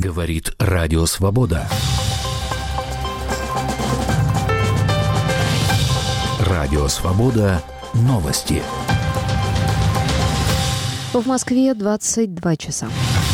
Говорит Радио Свобода. Радио Свобода. Новости. В Москве 22 часа.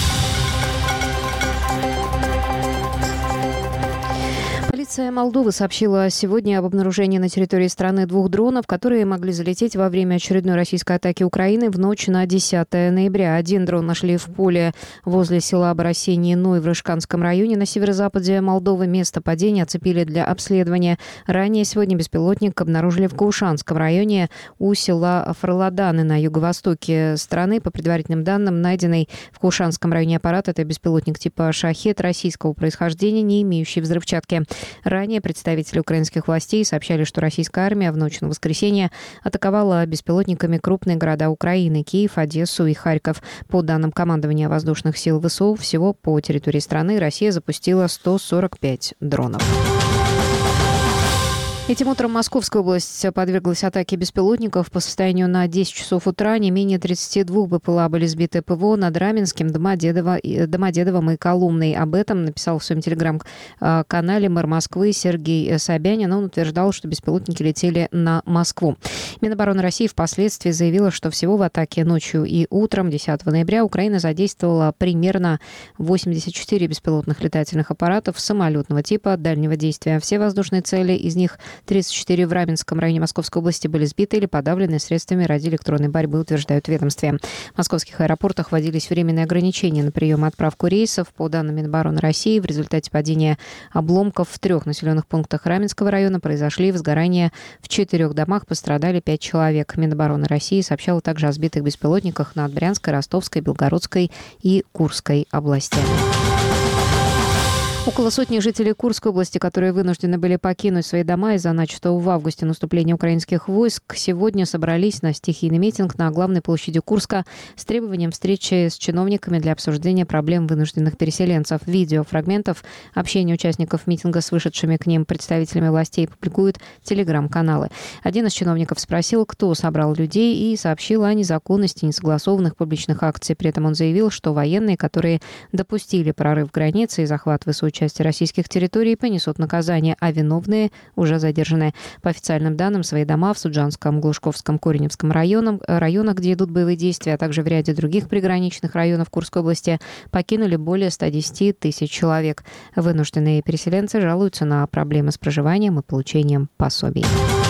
Полиция Молдовы сообщила сегодня об обнаружении на территории страны 2 дронов, которые могли залететь во время очередной российской атаки Украины в ночь на 10 ноября. Один дрон нашли в поле возле села Боросенье-Ной в Рыжканском районе на северо-западе Молдовы. Место падения оцепили для обследования. Ранее сегодня беспилотник обнаружили в Каушанском районе у села Фарладаны на юго-востоке страны. По предварительным данным, найденный в Каушанском районе аппарат — это беспилотник типа «Шахед» российского происхождения, не имеющий взрывчатки. Ранее представители украинских властей сообщали, что российская армия в ночь на воскресенье атаковала беспилотниками крупные города Украины — Киев, Одессу и Харьков. По данным командования воздушных сил ВСУ, всего по территории страны Россия запустила 145 дронов. Этим утром Московская область подверглась атаке беспилотников. По состоянию на 10 часов утра не менее 32 БПЛА были сбиты ПВО над Раменским, Домодедовым и Колумной. Об этом написал в своем телеграм-канале мэр Москвы Сергей Собянин. Он утверждал, что беспилотники летели на Москву. Минобороны России впоследствии заявила, что всего в атаке ночью и утром 10 ноября Украина задействовала примерно 84 беспилотных летательных аппаратов самолетного типа дальнего действия. Все воздушные цели, из них 34 в Раменском районе Московской области, были сбиты или подавлены средствами радиоэлектронной борьбы, утверждают в ведомстве. В московских аэропортах вводились временные ограничения на прием и отправку рейсов. По данным Минобороны России, в результате падения обломков в 3 населенных пунктах Раменского района произошли возгорания в 4 домах, пострадали 5 человек. Минобороны России сообщала также о сбитых беспилотниках над Брянской, Ростовской, Белгородской и Курской областями. Около сотни жителей Курской области, которые вынуждены были покинуть свои дома из-за начатого в августе наступления украинских войск, сегодня собрались на стихийный митинг на главной площади Курска с требованием встречи с чиновниками для обсуждения проблем вынужденных переселенцев. Видео фрагментов общения участников митинга с вышедшими к ним представителями властей публикуют телеграм-каналы. Один из чиновников спросил, кто собрал людей, и сообщил о незаконности несогласованных публичных акций. При этом он заявил, что военные, которые допустили прорыв границы и захват ВСУ части российских территорий, понесут наказание, а виновные уже задержаны. По официальным данным, свои дома в Суджанском, Глушковском, Кореневском районах, где идут боевые действия, а также в ряде других приграничных районов Курской области, покинули более 110 тысяч человек. Вынужденные переселенцы жалуются на проблемы с проживанием и получением пособий.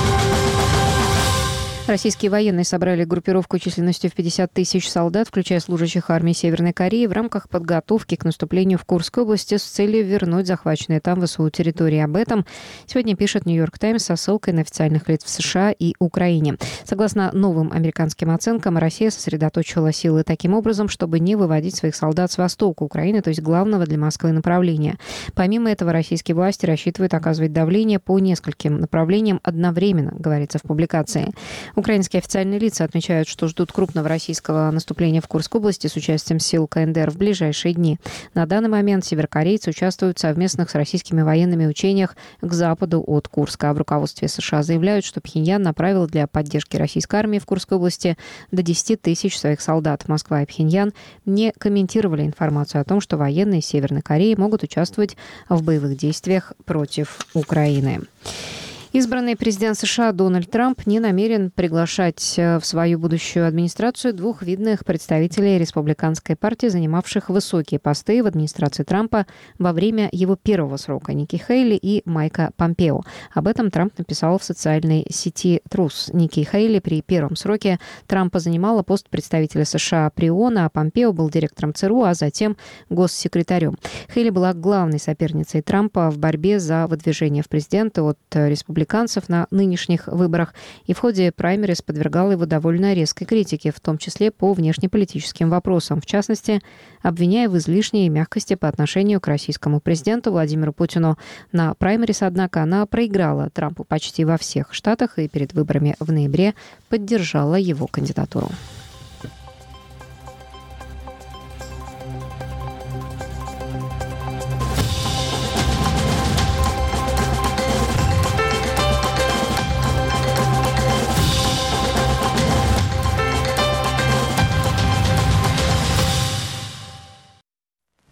Российские военные собрали группировку численностью в 50 тысяч солдат, включая служащих армии Северной Кореи, в рамках подготовки к наступлению в Курской области с целью вернуть захваченные там ВСУ территории. Об этом сегодня пишет «Нью-Йорк Таймс» со ссылкой на официальных лиц в США и Украине. Согласно новым американским оценкам, Россия сосредоточила силы таким образом, чтобы не выводить своих солдат с востока Украины, то есть главного для Москвы направления. Помимо этого, российские власти рассчитывают оказывать давление по нескольким направлениям одновременно, говорится в публикации. Украинские официальные лица отмечают, что ждут крупного российского наступления в Курской области с участием сил КНДР в ближайшие дни. На данный момент северокорейцы участвуют в совместных с российскими военными учениях к западу от Курска. А в руководстве США заявляют, что Пхеньян направил для поддержки российской армии в Курской области до 10 тысяч своих солдат. Москва и Пхеньян не комментировали информацию о том, что военные Северной Кореи могут участвовать в боевых действиях против Украины. Избранный президент США Дональд Трамп не намерен приглашать в свою будущую администрацию 2 видных представителей республиканской партии, занимавших высокие посты в администрации Трампа во время его первого срока — Ники Хейли и Майка Помпео. Об этом Трамп написал в социальной сети Truth. Ники Хейли при первом сроке Трампа занимала пост представителя США при ООН, а Помпео был директором ЦРУ, а затем госсекретарем. Хейли была главной соперницей Трампа в борьбе за выдвижение в президенты от республиканцев на нынешних выборах и в ходе праймериз подвергала его довольно резкой критике, в том числе по внешнеполитическим вопросам, в частности, обвиняя в излишней мягкости по отношению к российскому президенту Владимиру Путину. На праймериз, однако, она проиграла Трампу почти во всех штатах и перед выборами в ноябре поддержала его кандидатуру.